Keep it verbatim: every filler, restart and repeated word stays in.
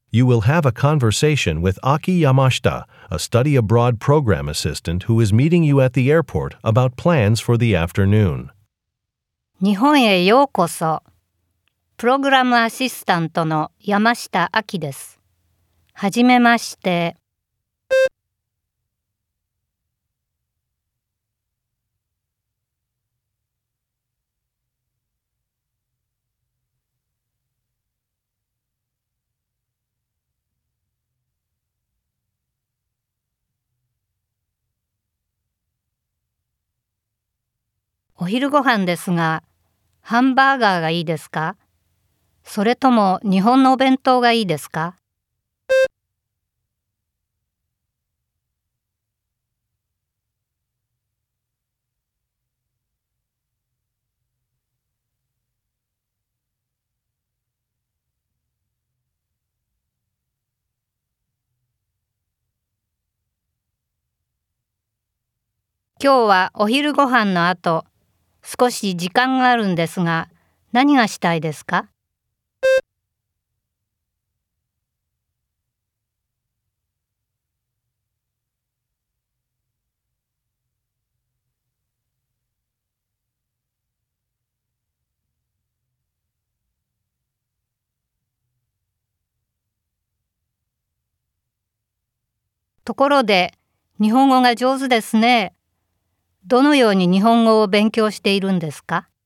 You will have a conversation with Aki Yamashita, a study abroad program assistant who is meeting you at the airport about plans for the afternoon. 日本へようこそ。プログラムアシスタントの山下亜紀です。はじめまして。お昼ご飯ですが、ハンバーガーがいいですか？それとも日本のお弁当がいいですか？今日はお昼ご飯の後、少し時間があるんですが、何がしたいですか？ところで、日本語が上手ですね。どのように日本語を勉強しているんですか？